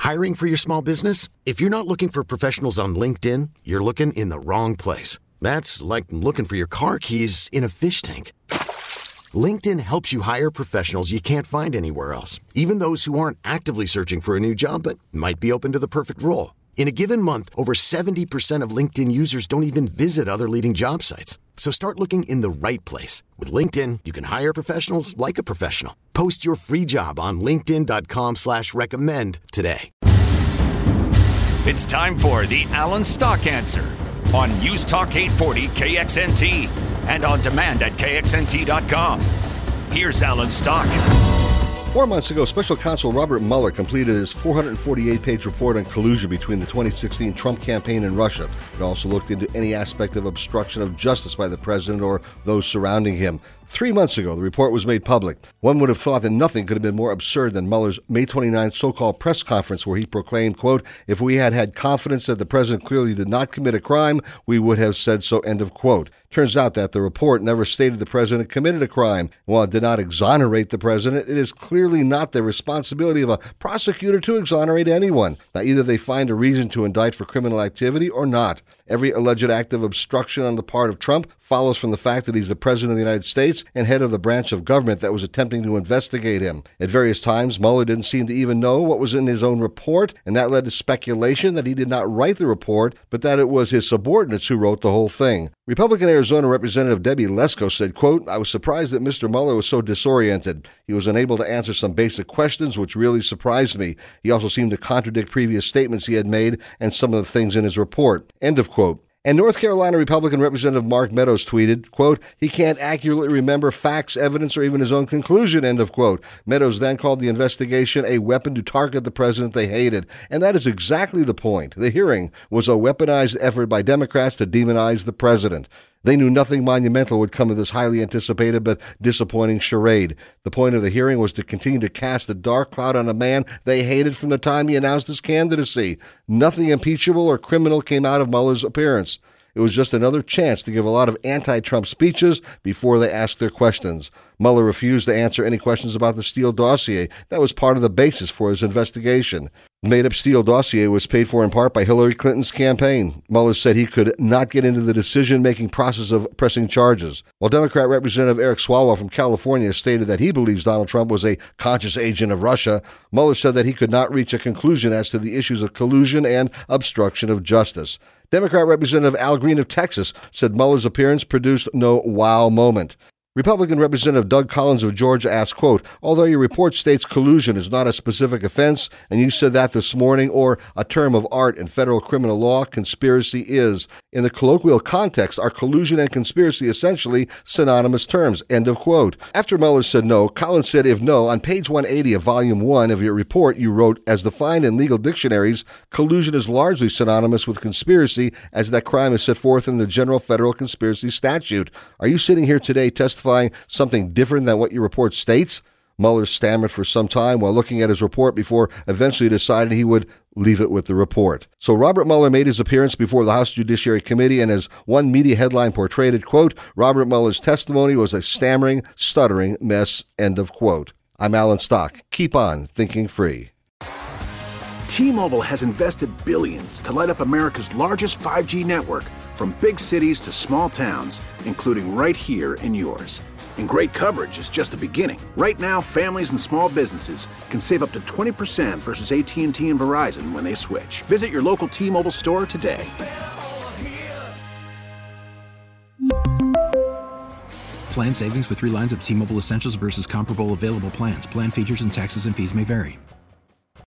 Hiring for your small business? If you're not looking for professionals on LinkedIn, you're looking in the wrong place. That's like looking for your car keys in a fish tank. LinkedIn helps you hire professionals you can't find anywhere else, even those who aren't actively searching for a new job but might be open to the perfect role. In a given month, over 70% of LinkedIn users don't even visit other leading job sites. So start looking in the right place. With LinkedIn, you can hire professionals like a professional. Post your free job on linkedin.com/recommend today. It's time for the Alan Stock Answer on News Talk 840 KXNT and on demand at KXNT.com. Here's Alan Stock. 4 months ago, Special Counsel Robert Mueller completed his 448-page report on collusion between the 2016 Trump campaign and Russia. It also looked into any aspect of obstruction of justice by the president or those surrounding him. 3 months ago, the report was made public. One would have thought that nothing could have been more absurd than Mueller's May 29th so-called press conference where he proclaimed, quote, "If we had had confidence that the president clearly did not commit a crime, we would have said so," end of quote. Turns out that the report never stated the president committed a crime. While it did not exonerate the president, it is clearly not the responsibility of a prosecutor to exonerate anyone. Now, either they find a reason to indict for criminal activity or not. Every alleged act of obstruction on the part of Trump follows from the fact that he's the president of the United States and head of the branch of government that was attempting to investigate him. At various times, Mueller didn't seem to even know what was in his own report, and that led to speculation that he did not write the report, but that it was his subordinates who wrote the whole thing. Republican Arizona Representative Debbie Lesko said, quote, "I was surprised that Mr. Mueller was so disoriented. He was unable to answer some basic questions, which really surprised me. He also seemed to contradict previous statements he had made and some of the things in his report," end of quote. And North Carolina Republican Representative Mark Meadows tweeted, quote, "He can't accurately remember facts, evidence, or even his own conclusion," end of quote. Meadows then called the investigation a weapon to target the president they hated. And that is exactly the point. The hearing was a weaponized effort by Democrats to demonize the president. They knew nothing monumental would come of this highly anticipated but disappointing charade. The point of the hearing was to continue to cast a dark cloud on a man they hated from the time he announced his candidacy. Nothing impeachable or criminal came out of Mueller's appearance. It was just another chance to give a lot of anti-Trump speeches before they asked their questions. Mueller refused to answer any questions about the Steele dossier. That was part of the basis for his investigation. The made-up Steele dossier was paid for in part by Hillary Clinton's campaign. Mueller said he could not get into the decision-making process of pressing charges. While Democrat Representative Eric Swalwell from California stated that he believes Donald Trump was a conscious agent of Russia, Mueller said that he could not reach a conclusion as to the issues of collusion and obstruction of justice. Democrat Representative Al Green of Texas said Mueller's appearance produced no wow moment. Republican Representative Doug Collins of Georgia asked, quote, "Although your report states collusion is not a specific offense, and you said that this morning, or a term of art in federal criminal law, conspiracy is. In the colloquial context, are collusion and conspiracy essentially synonymous terms," end of quote. After Mueller said no, Collins said, if no, on page 180 of volume 1 of your report, you wrote, "As defined in legal dictionaries, collusion is largely synonymous with conspiracy as that crime is set forth in the general federal conspiracy statute. Are you sitting here today testifying something different than what your report states?" Mueller stammered for some time while looking at his report before eventually deciding he would leave it with the report. So Robert Mueller made his appearance before the House Judiciary Committee, and as one media headline portrayed it, quote, "Robert Mueller's testimony was a stammering, stuttering mess," end of quote. I'm Alan Stock. Keep on thinking free. T-Mobile has invested billions to light up America's largest 5G network, from big cities to small towns, including right here in yours. And great coverage is just the beginning. Right now, families and small businesses can save up to 20% versus AT&T and Verizon when they switch. Visit your local T-Mobile store today. Plan savings with 3 lines of T-Mobile Essentials versus comparable available plans. Plan features and taxes and fees may vary.